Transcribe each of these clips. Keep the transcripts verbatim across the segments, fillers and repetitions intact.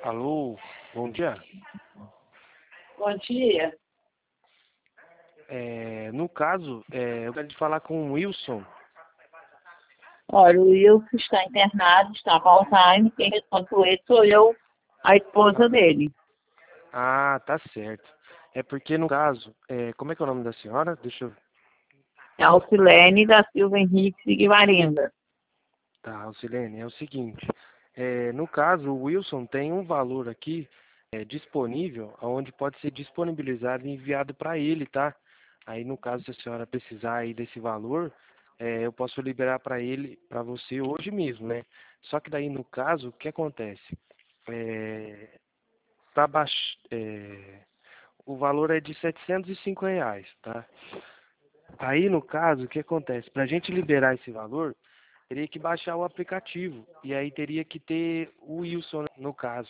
Alô, bom dia. Bom dia. É, no caso, é, eu quero te falar com o Wilson. Olha, o Wilson está internado, está com Alzheimer. Quem responde por ele sou eu, a esposa dele. Ah, tá certo. É porque no caso, é, como é que é o nome da senhora? Deixa eu. É a Alcilene da Silva Henrique de Guimarães. Tá, Alcilene, é o seguinte. É, no caso, o Wilson tem um valor aqui é, disponível, onde pode ser disponibilizado e enviado para ele, tá? Aí, no caso, se a senhora precisar aí desse valor, é, eu posso liberar para ele, para você hoje mesmo, né? Só que daí, no caso, o que acontece? É, tá baix... é, o valor é de setecentos e cinco reais, tá? Aí, no caso, o que acontece? Para a gente liberar esse valor, teria que baixar o aplicativo. E aí teria que ter o Wilson, né, no caso.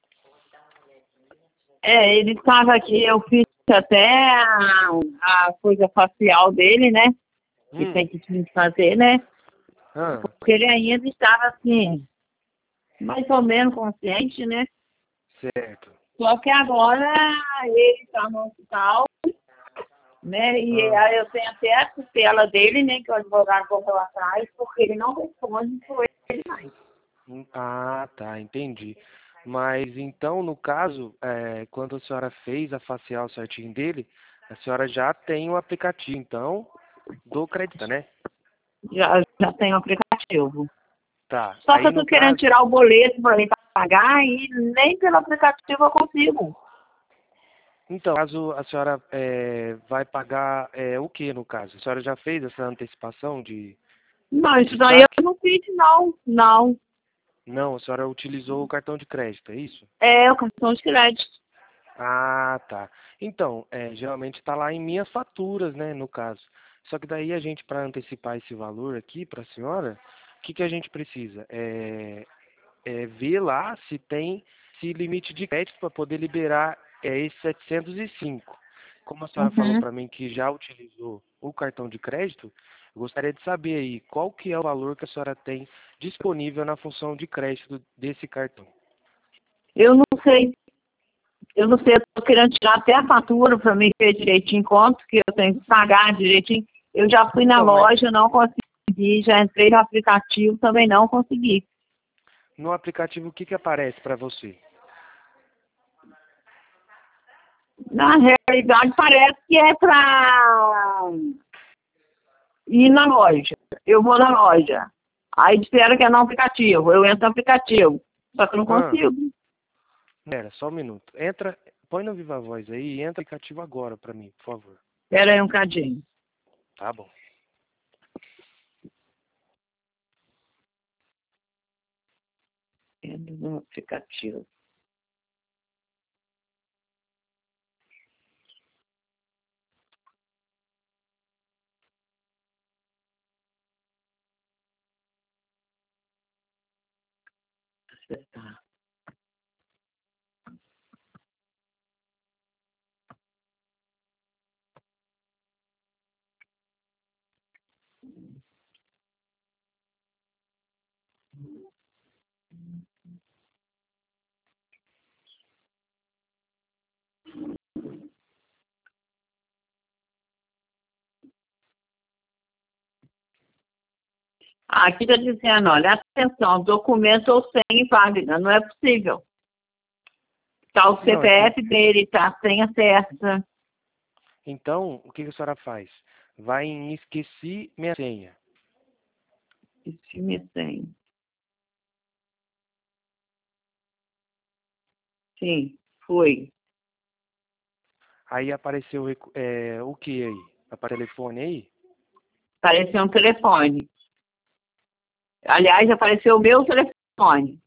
É, ele estava aqui, eu fiz até a, a coisa facial dele, né? Que Hum, tem que fazer, né? ah, Porque ele ainda estava assim, mais ou menos consciente, né? certo. Só que agora ele está no hospital, né? E Ah, aí eu tenho até a tutela dele, né? Que o advogado colocou atrás, porque ele não responde por ele mais. hum, ah, tá, entendi. Mas então, no caso, é, quando a senhora fez a facial certinho dele, a senhora já tem o aplicativo, então, do crédito, né? Já, já tem o aplicativo. Tá. Só que Aí eu tô no querendo caso, tirar o boleto para ele pagar e nem pelo aplicativo eu consigo. então, caso a senhora é, vai pagar é, o que no caso? A senhora já fez essa antecipação de, Não, isso de daí saque? eu não fiz, não. Não. Não, a senhora utilizou o cartão de crédito, é isso? É o cartão de crédito. Ah, tá. Então, é, geralmente está lá em minhas faturas, né, no caso. Só que daí a gente, para antecipar esse valor aqui para a senhora, o que que a gente precisa? É, é ver lá se tem esse limite de crédito para poder liberar é, esse setecentos e cinco. Como a senhora falou Uhum. para mim que já utilizou o cartão de crédito, eu gostaria de saber aí qual que é o valor que a senhora tem disponível na função de crédito desse cartão. Eu não sei. Eu não sei, eu tô querendo tirar até a fatura para mim ver direitinho quanto que eu tenho que pagar direitinho. Eu já fui na Então, mas loja, não consegui. Já entrei no aplicativo, também não consegui. no aplicativo o que que aparece para você? Na realidade, parece que é para ir na loja. Eu vou na loja. Aí espera que é no aplicativo. Eu entro no aplicativo. Só que eu não Ah, consigo. pera, só um minuto. Entra, põe no Viva Voz aí e entra no aplicativo agora para mim, por favor. Espera aí um cadinho. Tá bom. Entro no aplicativo. Tá. Ah, aqui está dizendo, olha, atenção, documento ou senha inválida. Não é possível. Está o Não, é que C P F dele, está a senha certa. então, o que que a senhora faz? Vai em esqueci minha senha. Esse me senha. Sim, foi. Aí apareceu recu- é, o que aí? Apareceu o telefone aí? Apareceu um telefone. Aliás, apareceu o meu telefone.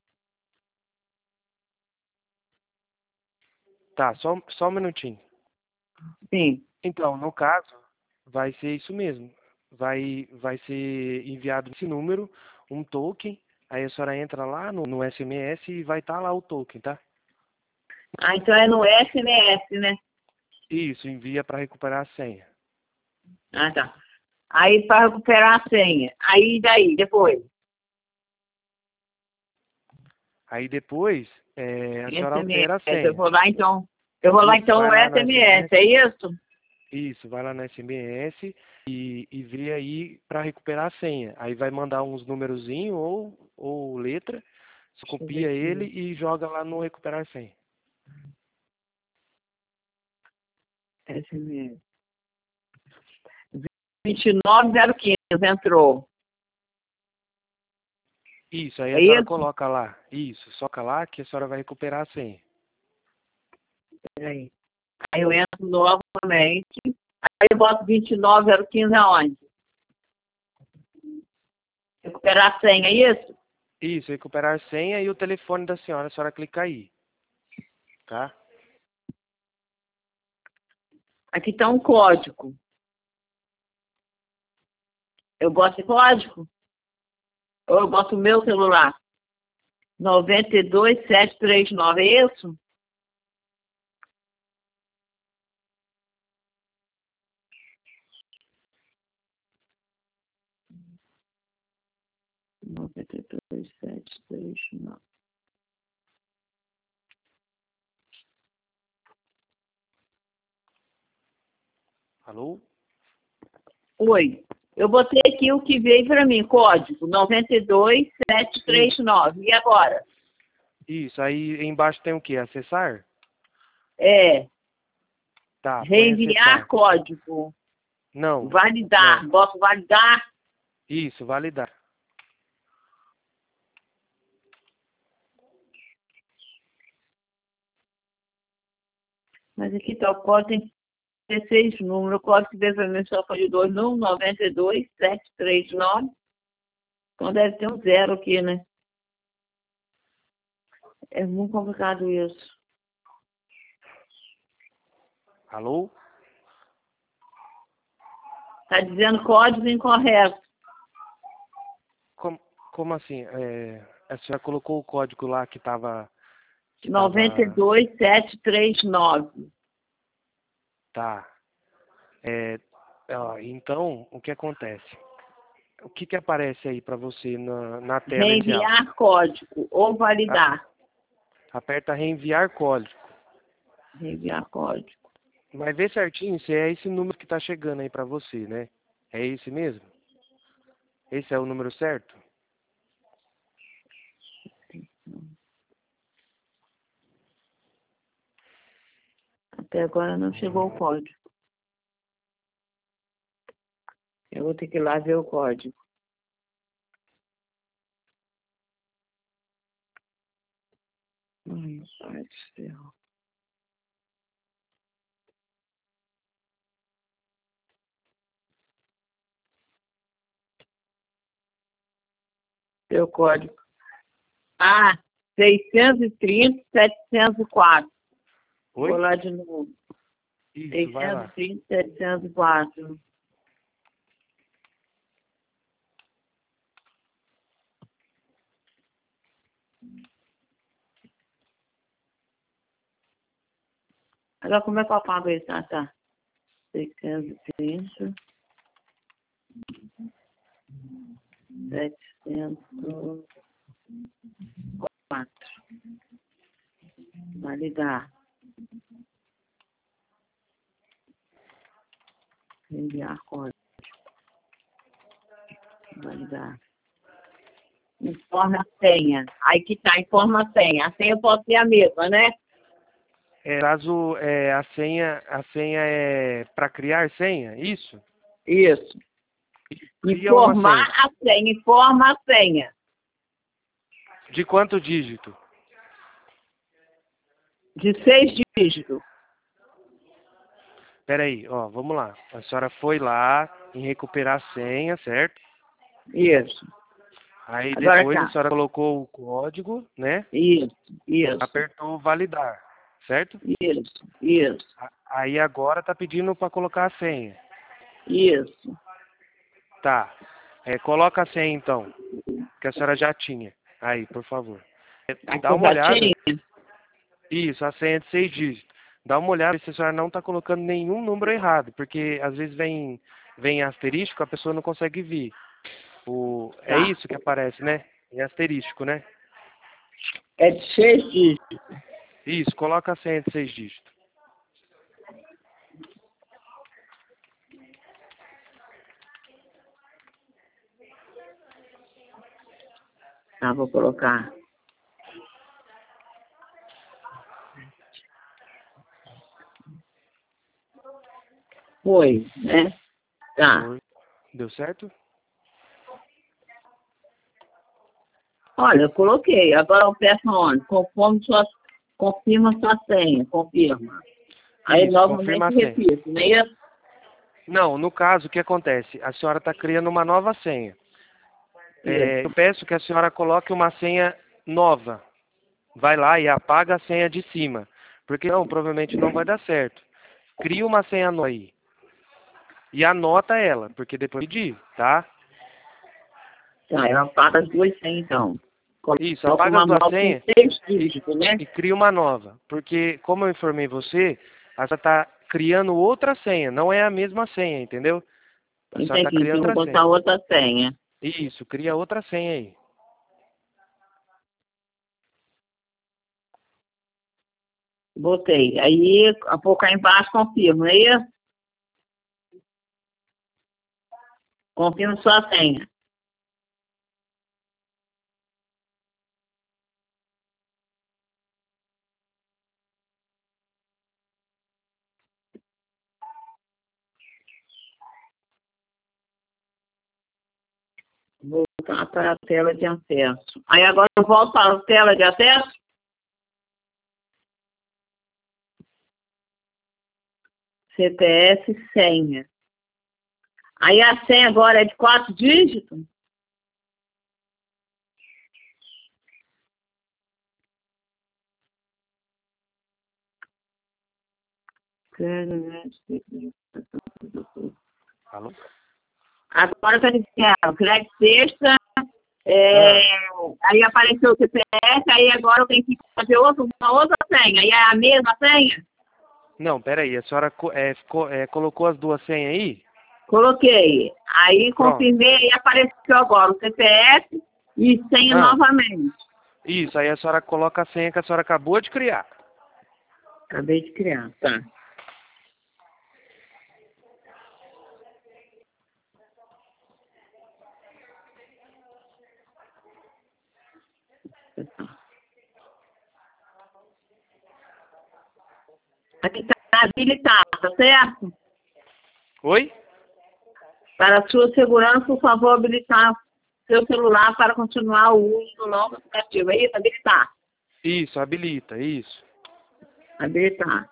Tá, só, só um minutinho. Sim. Então, no caso, vai ser isso mesmo. Vai, vai ser enviado esse número, um token. Aí a senhora entra lá no, no S M S e vai estar lá o token, tá? Ah, então é no S M S, né? Isso, envia para recuperar a senha. Ah, tá. Aí para recuperar a senha. Aí daí, depois. Aí depois É, a senhora altera a S M S. Eu senha. vou lá então. Eu vou lá Isso, então vai no lá no S M S, é isso? Isso, vai lá no S M S e, e vê aí para recuperar a senha. Aí vai mandar uns numerozinho ou, ou letra, você Deixa eu ver copia ele aqui. e joga lá no recuperar senha. S M S. vinte e nove zero quinze entrou. Isso, aí É a senhora isso? coloca lá. Isso, soca lá que a senhora vai recuperar a senha. Peraí. Aí eu entro novamente. Aí eu boto vinte e nove zero quinze aonde? Recuperar a senha, é isso? Isso, recuperar a senha e o telefone da senhora, a senhora clica aí, tá? Aqui está um código. Eu boto esse código? Ou eu boto o meu celular? nove dois sete três nove, é isso? nove dois sete três nove. Alô? Oi. Eu botei aqui o que veio para mim, código nove dois sete três nove. E agora? Isso, aí embaixo tem o quê? Acessar? É, Tá, põe reenviar acessar. código. Não, Validar. não. Boto validar. Isso, validar. Mas aqui está o código, tem dezesseis números. O código que veio para mim só foi de dois números, nove dois sete três nove. Então deve ter um zero aqui, né? É muito complicado isso. Alô? Está dizendo código incorreto. Como, como assim? É, a senhora colocou o código lá que estava... Que nove tava... dois sete três nove. Tá. É, ó, então, o que acontece? O que que aparece aí para você na, na tela inicial? Reenviar código ou validar. Aperta reenviar código. Reenviar código. Vai ver certinho se é esse número que está chegando aí para você, né? É esse mesmo? Esse é o número certo? Até agora não chegou o código. Eu vou ter que ir lá ver o código. Ai, pai do céu. Seu código. Ah, seiscentos e trinta, setecentos e quatro. Oi? Vou lá de novo. Isso, vai lá. seiscentos e trinta, setecentos e quatro. Agora como é que eu apago isso? Ah, tá. seiscentos e trinta. setecentos e quatro. Validar. Enviar código. Validar. Informa a senha. Aí que tá, informa a senha. A senha pode ser a mesma, né? É, caso é, a senha, a senha é para criar senha, isso? Isso. Cria uma Informar senha. a senha. Informa a senha. De quanto dígito? De seis dígitos. Peraí, ó, vamos lá. A senhora foi lá em recuperar a senha, certo? Isso. Aí Agora depois a tá. senhora colocou o código, né? Isso. Isso. Apertou validar, certo? Isso. Isso. A- Aí agora tá pedindo para colocar a senha. Isso. Tá. É, coloca a senha então, que a senhora já tinha. Aí, por favor. É, Aqui dá eu uma já olhada. tinha. Isso, a senha de seis dígitos. Dá uma olhada se a senhora não está colocando nenhum número errado, porque às vezes vem, vem asterístico, a pessoa não consegue ver. O, é Tá. isso que aparece, né? Em asterístico, né? É de seis dígitos. Isso, coloca a senha de seis dígitos. Tá, vou colocar. Foi, né? Tá. Foi. Deu certo? Olha, eu coloquei. Agora eu peço onde? Conforme sua, confirma sua senha. Confirma. Aí Isso, confirma a novamente senha. repito, não é isso? Não, no caso, o que acontece? A senhora está criando uma nova senha. É, eu peço que a senhora coloque uma senha nova. Vai lá e apaga a senha de cima. Porque não, provavelmente não vai dar certo. Cria uma senha nova aí. E anota ela, porque depois pedir, tá? Tá, eu apago as duas senhas então. Isso, Coloco apaga uma as duas nova com senhas seis e, dígitos, né? e cria uma nova. Porque, como eu informei você, a senhora está criando outra senha. Não é a mesma senha, entendeu? A senhora está Entendi. criando Então eu vou outra botar senha. outra senha. Isso, cria outra senha aí. Botei. Aí, a pouco aí embaixo, confirmo, não é isso? Confirmo sua senha. Vou voltar para a tela de acesso. Aí agora eu volto para a tela de acesso. C P F, senha. Aí a senha agora é de quatro dígitos? Alô? Agora está dizendo, crédito sexta, é, Ah, aí apareceu o C P F, aí agora eu tenho que fazer outra, uma outra senha. Aí é a mesma senha? não, peraí. A senhora co- é, ficou- é, colocou as duas senhas aí? Coloquei. Aí Pronto. confirmei e apareceu agora o C P F e senha Ah, novamente. isso. Aí a senhora coloca a senha que a senhora acabou de criar. Acabei de criar, tá. Aqui está habilitado, tá certo? Oi? Para a sua segurança, por favor, habilitar seu celular para continuar o uso do novo aplicativo. É isso? Habilitar. Isso, habilita, isso. Habilitar.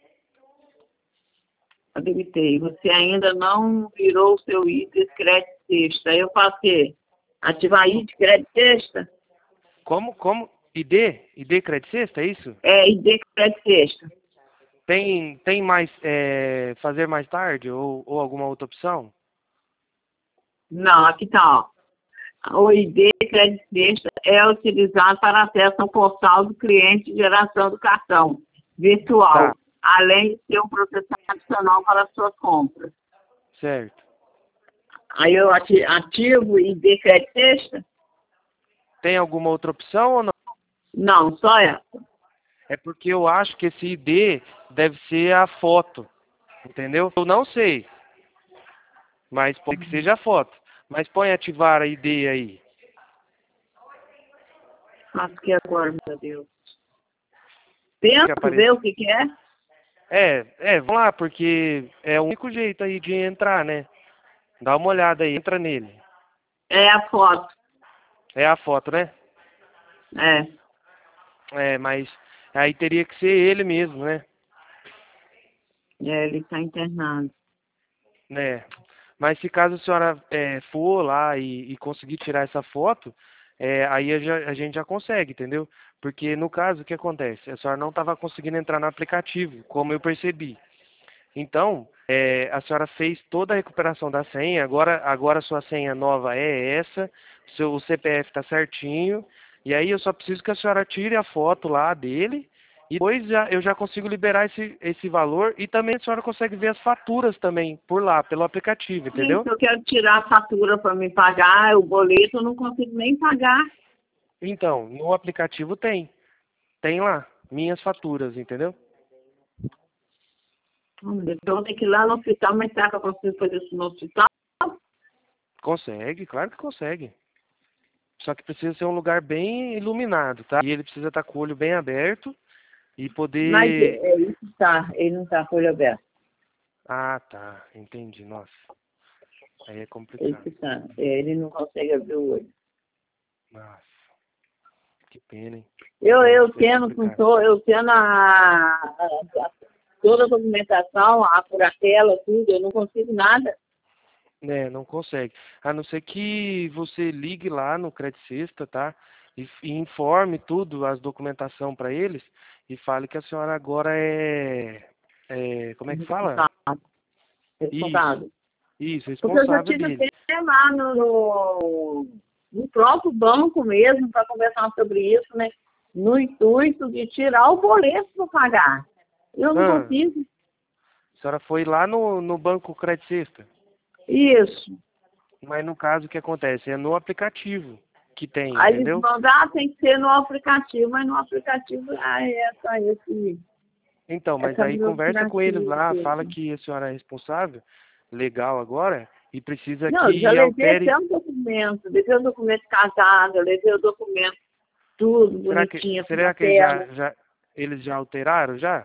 Habilitei. Você ainda não virou o seu I D crédito sexta. Aí eu faço o quê? Ativar I D crédito sexta? Como? Como? I D? I D Credit Sexta, é isso? É, I D crédito sexta. Tem, tem mais, é, fazer mais tarde ou, ou alguma outra opção? Não, aqui está, ó. O I D crédito sexta é utilizado para acesso ao portal do cliente de geração do cartão virtual, Tá, além de ser um processamento adicional para as suas compras. certo. Aí eu ati- ativo o I D crédito sexta? Tem alguma outra opção ou não? Não, só essa. É porque eu acho que esse I D deve ser a foto, entendeu? Eu não sei, mas pode que seja a foto. Mas põe ativar a I D aí. Faço que agora, meu Deus. Que Penso, aparece. ver o que, que é. É, é, vamos lá, porque é o único jeito aí de entrar, né? Dá uma olhada aí, entra nele. É a foto. É a foto, né? É, É, mas aí teria que ser ele mesmo, né? é ele está internado. Né? Mas se caso a senhora é, for lá e, e conseguir tirar essa foto, é, aí a, já- a gente já consegue, entendeu? Porque no caso, o que acontece? A senhora não estava conseguindo entrar no aplicativo, como eu percebi. Então, é, a senhora fez toda a recuperação da senha, agora, agora a sua senha nova é essa, seu o C P F está certinho, e aí eu só preciso que a senhora tire a foto lá dele, e depois já, eu já consigo liberar esse, esse valor, e também a senhora consegue ver as faturas também por lá, pelo aplicativo, Sim, entendeu? se eu quero tirar a fatura para me pagar, o boleto eu não consigo nem pagar. Então, no aplicativo tem. Tem lá, minhas faturas, entendeu? Hum, Então eu tenho que ir lá no hospital, mas será que eu consigo fazer isso no hospital? Consegue, claro que consegue. Só que precisa ser um lugar bem iluminado, tá? E ele precisa estar com o olho bem aberto e Mas é, poder... é isso tá, ele não está com o olho aberto. Ah, tá, entendi, nossa. Aí é Ele complicado. que tá, é, ele não consegue abrir o olho. Nossa, que pena, hein? Eu, eu Nossa, é tendo, com complicado. to, eu tendo a, a- a- toda a documentação, a curatela, tudo, eu não consigo nada. É, não consegue. A não ser que você ligue lá no Credit Sexta, tá? E, e informe tudo, as documentação para eles, e fale que a senhora agora é, é, como é que fala? Responsável. Isso, responsável. isso, Porque eu já responsável tive dele. até lá no, no, no próprio banco mesmo para conversar sobre isso, né? No intuito de tirar o boleto para pagar. Eu não Ah, consigo. a senhora foi lá no, no banco Credit Sexta, Isso. mas no caso o que acontece? É no aplicativo que tem, Aí eles entendeu? mandam, ah, tem que ser no aplicativo, mas no aplicativo, ah, é só esse, Então, mas essa aí conversa com eles burocracia. lá, fala que a senhora é responsável, legal agora, e precisa Não, eu já que levei altere. até um documento, levei o documento casado, eu levei o documento tudo Será que, bonitinho, com será que eles já, papel. já, eles já alteraram já?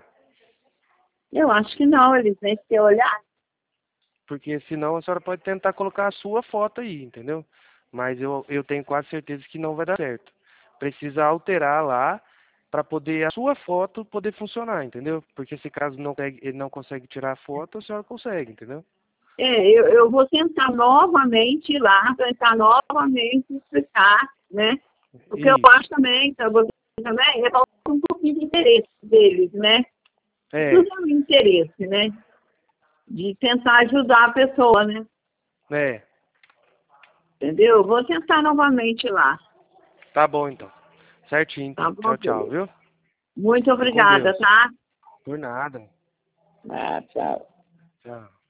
Eu acho que não, eles nem se olhar. Porque senão a senhora pode tentar colocar a sua foto aí, entendeu? Mas eu, eu tenho quase certeza que não vai dar certo. Precisa alterar lá para poder a sua foto poder funcionar, entendeu? Porque se caso não, consegue- ele não consegue tirar a foto, a senhora consegue, entendeu? É, eu, eu vou tentar novamente ir lá, tentar novamente explicar, né? Porque eu Isso. acho também, então, você também, é falta um pouquinho de interesse deles, né? É, Tudo é um interesse, né? De tentar ajudar a pessoa, né? é. Entendeu? Eu vou tentar novamente ir lá, Tá bom então. Certinho tá então. bom, Tchau, tchau, querido? viu? Muito Fique com obrigada, Deus. tá? Por nada. Ah, tchau. Tchau.